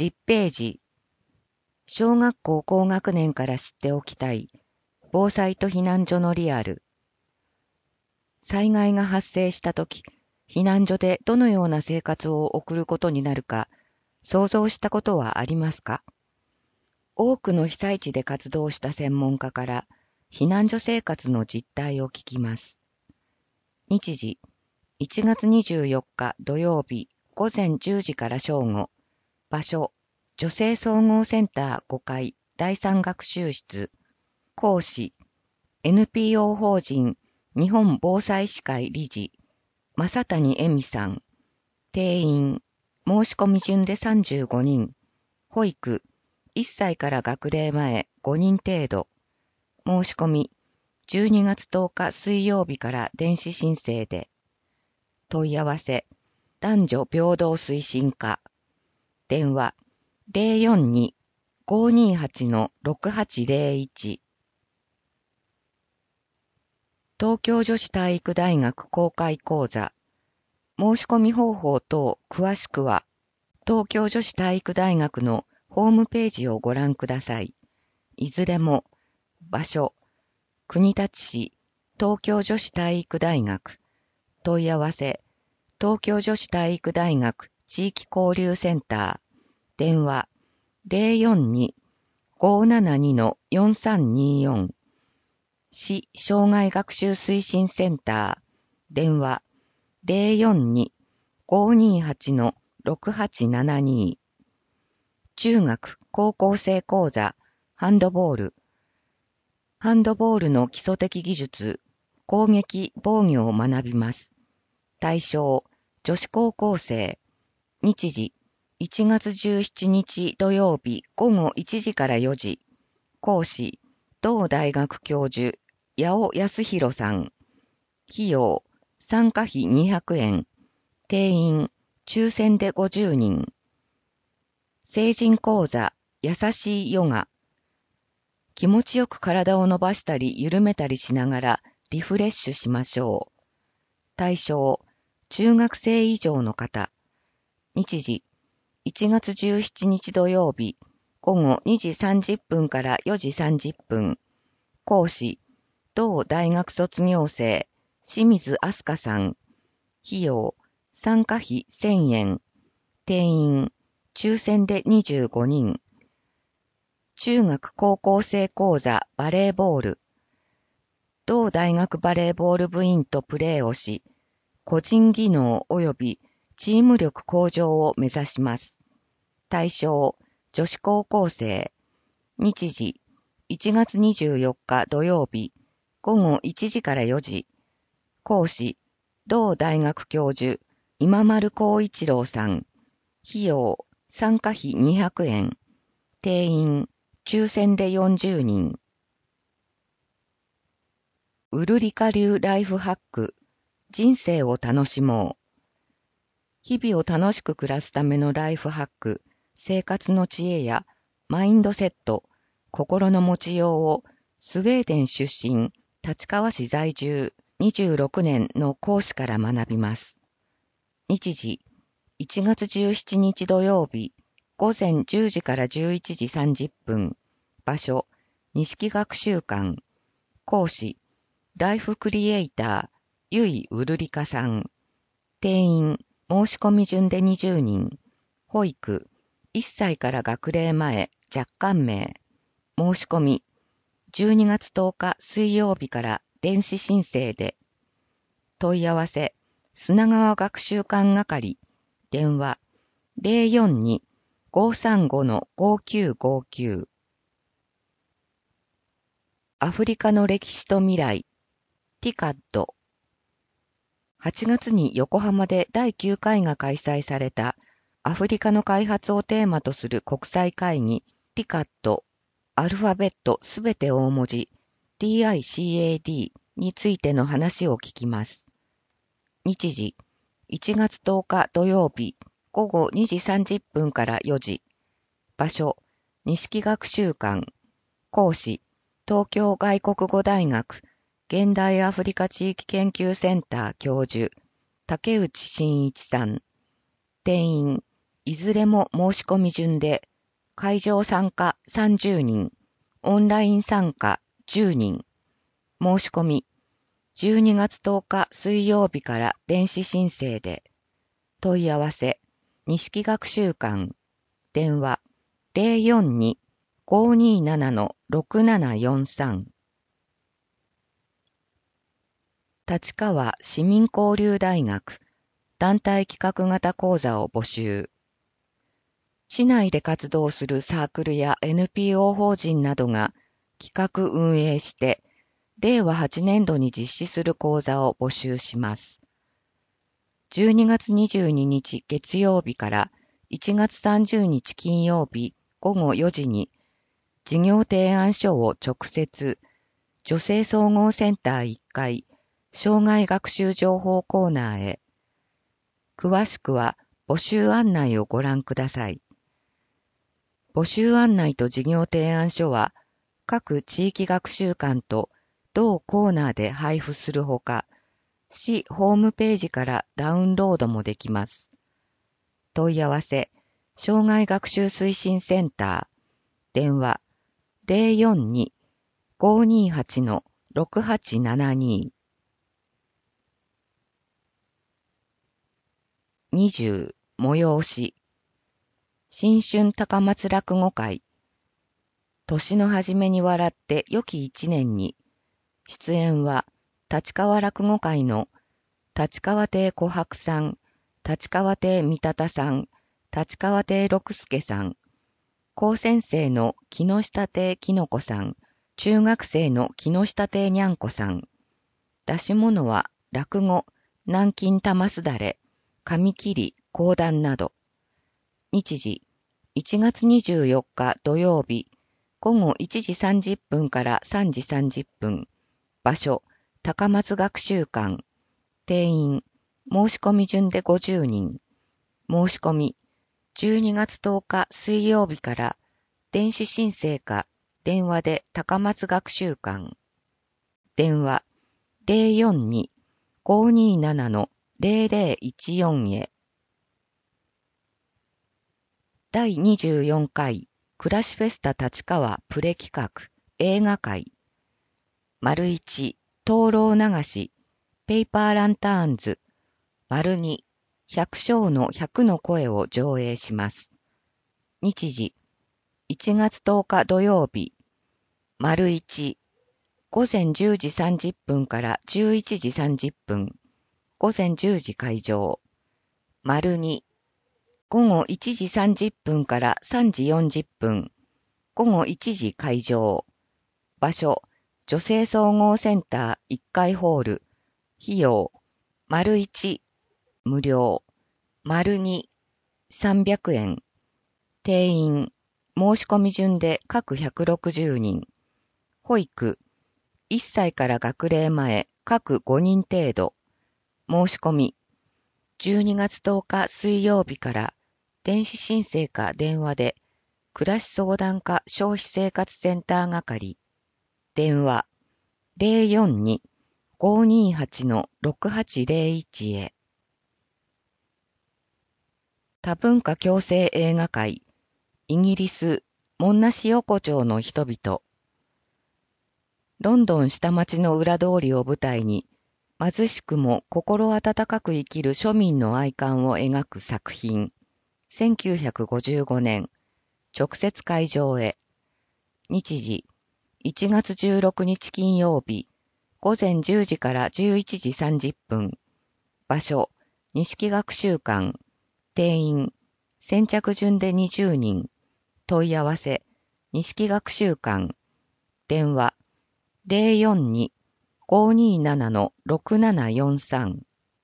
10ページ。小学校高学年から知っておきたい。防災と避難所のリアル。災害が発生したとき、避難所でどのような生活を送ることになるか、想像したことはありますか？多くの被災地で活動した専門家から、避難所生活の実態を聞きます。日時、1月24日土曜日午前10時から正午。場所、女性総合センター5階第3学習室。講師、NPO 法人日本防災士会理事、正谷恵美さん。定員、申し込み順で35人。保育、1歳から学齢前5人程度。申し込み、12月10日水曜日から電子申請で。問い合わせ、男女平等推進課。電話、042-528-6801。東京女子体育大学公開講座。申し込み方法等詳しくは、東京女子体育大学のホームページをご覧ください。いずれも、場所、国立市、東京女子体育大学。問い合わせ、東京女子体育大学地域交流センター。電話、042-572-4324。市障害学習推進センター。電話、042-528-6872。中学・高校生講座、ハンドボール。ハンドボールの基礎的技術、攻撃・防御を学びます。対象、女子高校生。日時、1月17日土曜日午後1時から4時。講師、同大学教授、八尾康弘さん。費用、参加費200円。定員、抽選で50人。成人講座、優しいヨガ。気持ちよく体を伸ばしたり緩めたりしながらリフレッシュしましょう。対象、中学生以上の方。日時、1月17日土曜日、午後2時30分から4時30分。講師、同大学卒業生、清水飛鳥さん。費用、参加費1000円。定員、抽選で25人。中学高校生講座バレーボール。同大学バレーボール部員とプレーをし、個人技能及びチーム力向上を目指します。対象、女子高校生。日時、1月24日土曜日、午後1時から4時。講師、同大学教授、今丸光一郎さん。費用、参加費200円。定員、抽選で40人。ウルリカ流ライフハック。人生を楽しもう。日々を楽しく暮らすためのライフハック、生活の知恵やマインドセット、心の持ちようをスウェーデン出身、立川市在住26年の講師から学びます。日時、1月17日土曜日、午前10時から11時30分。場所、錦学習館。講師、ライフクリエイター、ゆいウルリカさん。定員、申し込み順で20人。保育、1歳から学齢前、若干名。申し込み、12月10日水曜日から電子申請で。問い合わせ、砂川学習館係。電話、042-535-5959。アフリカの歴史と未来。ティカッド。8月に横浜で第9回が開催されたアフリカの開発をテーマとする国際会議ティカッド、アルファベットすべて大文字 TICAD についての話を聞きます。日時、1月10日土曜日午後2時30分から4時。場所、錦学習館。講師、東京外国語大学現代アフリカ地域研究センター教授、竹内真一さん。定員、1 いずれも申し込み順で、会場参加30人、オンライン参加10人、申し込み、12月10日水曜日から電子申請で、問い合わせ、錦学習館、電話、042-527-6743。立川市民交流大学、団体企画型講座を募集。市内で活動するサークルや NPO 法人などが企画運営して、令和8年度に実施する講座を募集します。12月22日月曜日から1月30日金曜日午後4時に、事業提案書を直接、女性総合センター1階、障害学習情報コーナーへ。詳しくは募集案内をご覧ください。募集案内と事業提案書は、各地域学習館と同コーナーで配布するほか、市ホームページからダウンロードもできます。問い合わせ、障害学習推進センター、電話042-528-6872。20、催し。新春高松落語会。年の初めに笑って良き一年に。出演は、立川落語会の立川亭小白さん、立川亭三田さん、立川亭六助さん、高専生の木下亭きのこさん、中学生の木下亭にゃんこさん。出し物は落語、南京玉すだれ、紙切り、講談など。日時、1月24日土曜日、午後1時30分から3時30分。場所、高松学習館。定員、申し込み順で50人。申し込み、12月10日水曜日から電子申請か電話で高松学習館。電話、042-527-0014へ。第24回暮らしフェスタ立川プレ企画映画会。1、灯籠流し、ペイパーランターンズ。2、百姓の100の声を上映します。日時、1月10日土曜日。1、午前10時30分から11時30分。午前10時会場。2、午後1時30分から3時40分。午後1時会場。場所、女性総合センター1階ホール。費用、1、無料。2、300円。定員、申し込み順で各160人。保育、1歳から学齢前各5人程度。申し込み、12月10日水曜日から電子申請か電話で、暮らし相談課消費生活センター係。電話、042-528-6801へ。多文化共生映画会。イギリス、モンナシ横丁の人々。ロンドン下町の裏通りを舞台に、貧しくも心温かく生きる庶民の哀感を描く作品。1955年、直接会場へ。日時、1月16日金曜日、午前10時から11時30分。場所、錦学習館。定員、先着順で20人。問い合わせ、錦学習館。電話、042-527-6743。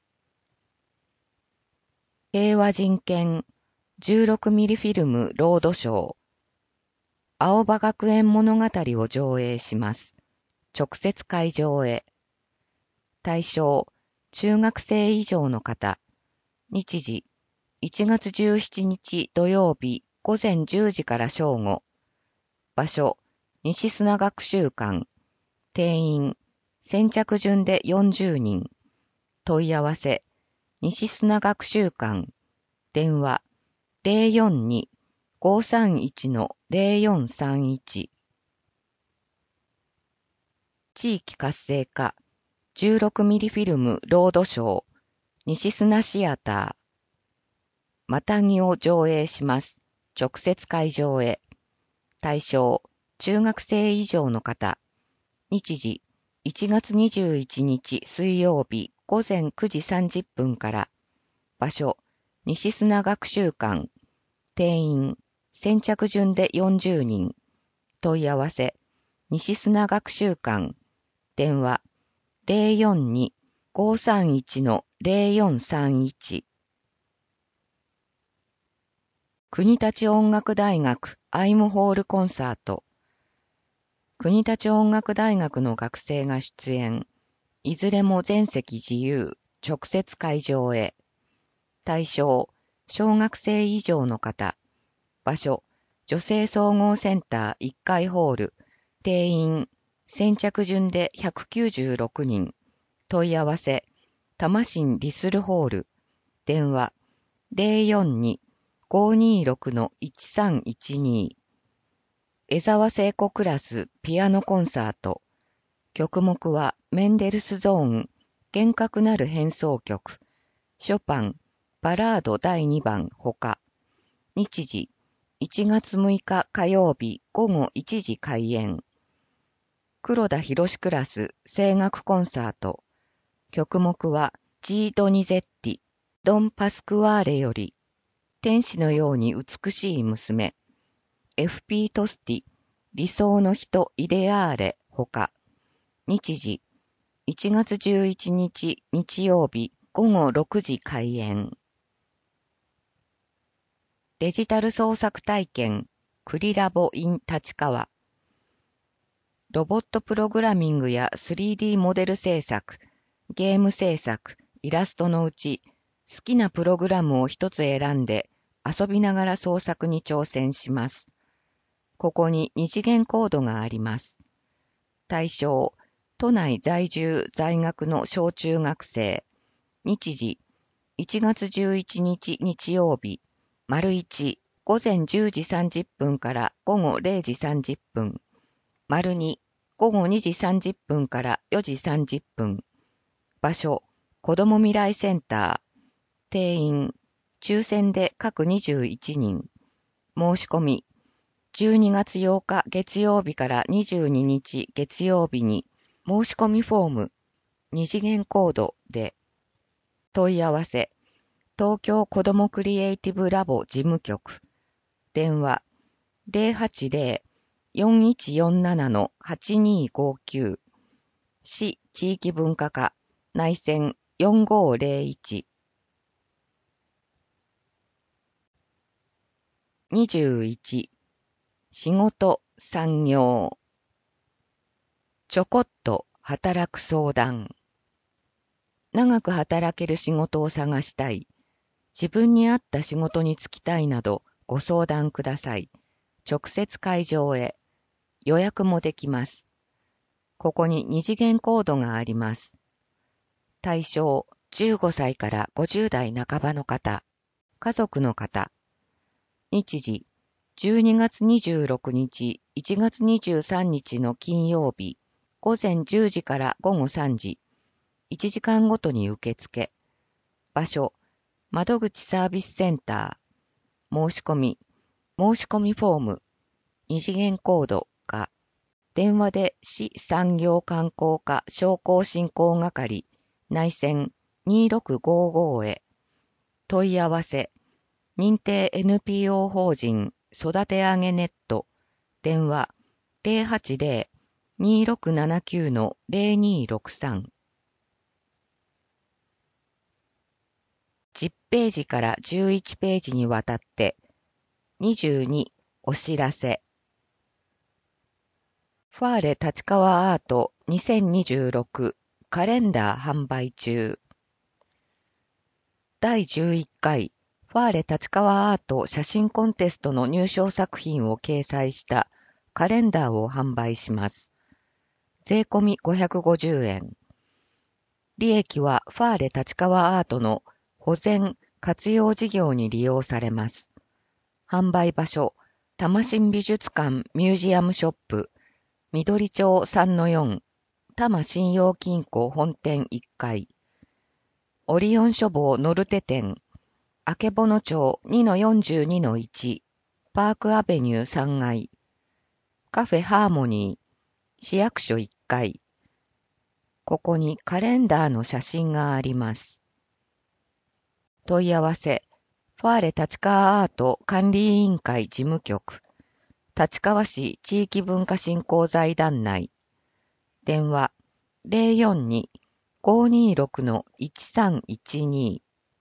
平和人権16ミリフィルムロードショー。青葉学園物語を上映します。直接会場へ。対象、中学生以上の方。日時、1月17日土曜日午前10時から正午。場所、西砂学習館。定員、先着順で40人。問い合わせ、西砂学習館。電話、 042-531-0431。地域活性化、16ミリフィルムロードショー、西砂シアター。マタギを上映します。直接会場へ。対象、中学生以上の方。日時、1月21日水曜日午前9時30分から。場所、西砂学習館。定員、先着順で40人。問い合わせ、西砂学習館。電話、042-531-0431。国立音楽大学アイムホールコンサート。国立音楽大学の学生が出演。いずれも全席自由、直接会場へ。対象、小学生以上の方。場所、女性総合センター1階ホール。定員、先着順で196人。問い合わせ、多摩市リスルホール。電話、042-526-1312。江沢聖子クラスピアノコンサート。曲目はメンデルスゾーン、厳格なる変奏曲。ショパン、バラード第2番ほか。日時、1月6日火曜日午後1時開演。黒田博クラス声楽コンサート。曲目はジー・ドニゼッティ、ドン・パスクワーレより、天使のように美しい娘。F.P. トスティ、理想の人イデアーレほか。日時、1月11日日曜日午後6時開演。デジタル創作体験、クリラボ in 立川。ロボットプログラミングや 3D モデル制作、ゲーム制作、イラストのうち、好きなプログラムを一つ選んで、遊びながら創作に挑戦します。ここに二次元コードがあります。対象、都内在住在学の小中学生。日時、1月11日日曜日、丸1、午前10時30分から午後0時30分。丸2、午後2時30分から4時30分。場所、子ども未来センター。定員、抽選で各21人。申し込み、12月8日月曜日から22日月曜日に申し込みフォーム、二次元コードで。問い合わせ、東京子どもクリエイティブラボ事務局。電話、080-4147-8259。市地域文化課、内線4501。21、仕事、産業。ちょこっと働く相談。長く働ける仕事を探したい。自分に合った仕事に就きたいなどご相談ください。直接会場へ。予約もできます。ここに二次元コードがあります。対象、15歳から50代半ばの方。家族の方。日時、12月26日、1月23日の金曜日、午前10時から午後3時、1時間ごとに受付。場所、窓口サービスセンター。申し込みフォーム、二次元コードか、電話で市産業観光課商工振興係、内線2655へ。問い合わせ、認定 NPO 法人育て上げネット。電話080-2679-0263。10ページから11ページにわたって、22お知らせ。ファーレ立川アート2026カレンダー販売中。第11回ファーレ立川アート写真コンテストの入賞作品を掲載したカレンダーを販売します。税込み550円。利益はファーレ立川アートの保全・活用事業に利用されます。 販売場所、多摩新美術館ミュージアムショップ、緑町3-4、多摩信用金庫本店1階、オリオン書房ノルテ店、あけぼの町2-42-1、パークアベニュー3階、カフェハーモニー、市役所1階。ここにカレンダーの写真があります。問い合わせ、ファーレ立川アート管理委員会事務局、立川市地域文化振興財団内。電話、042-526-1312。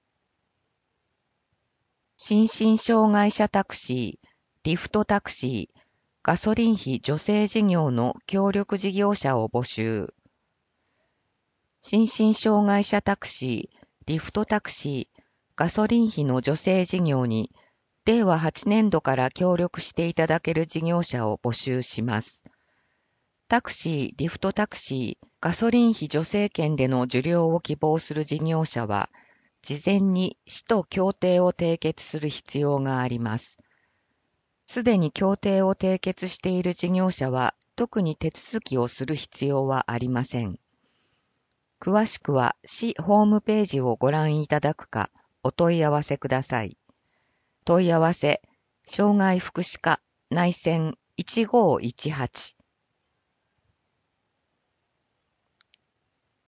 心身障害者タクシー、リフトタクシー、ガソリン費助成事業の協力事業者を募集。心身障害者タクシー、リフトタクシー、ガソリン費の助成事業に、令和8年度から協力していただける事業者を募集します。タクシー、リフトタクシー、ガソリン費助成権での受領を希望する事業者は、事前に市と協定を締結する必要があります。すでに協定を締結している事業者は、特に手続きをする必要はありません。詳しくは市ホームページをご覧いただくか、お問い合わせください。問い合わせ、障害福祉課内線1518